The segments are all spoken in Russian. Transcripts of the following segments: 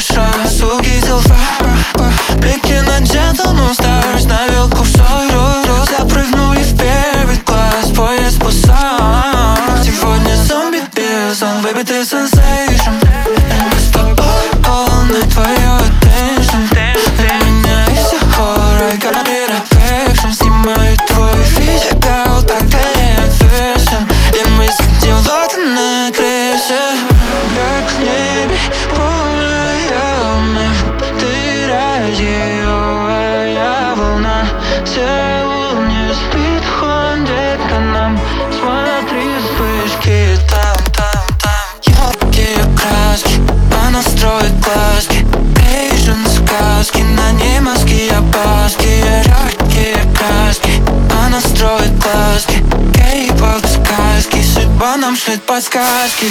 дыша, суки зелфа. Блики на Gentleman Stars, на вилку в сору. Запрыгнули в первый класс, поезд пусал. Сегодня зомби бизон, baby, ты sensation. Мы с тобой all night, твое attention. Для меня и все horror, got it affection. Снимаю твой физикал, так далее fashion. И мы сидим вот на крыше. Как в небе полная луна. Ты радиовая волна. Сеул не спит, ходит по нам. Смотри, вспышки там. Яркие краски, она строит глазки. Asian сказки, на ней мазки опаски. Яркие краски, она строит глазки. Кей-поп сказки, судьба нам шлет подсказки.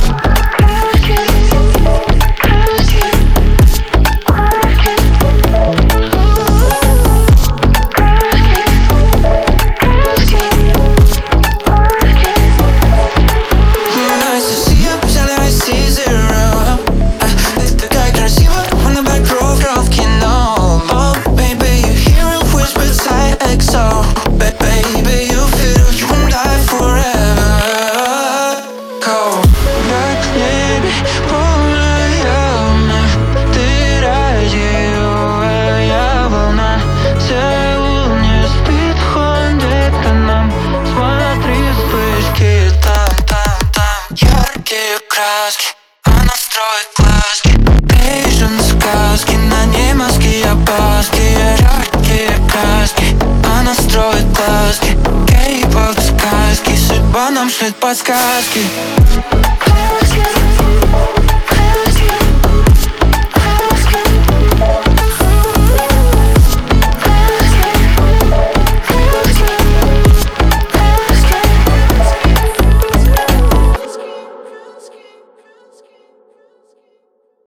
Краски, она строит глазки. Asian сказки, на ней мазки опаски. Яркие краски, она строит глазки. Кей-поп сказки, судьба нам шлет подсказки.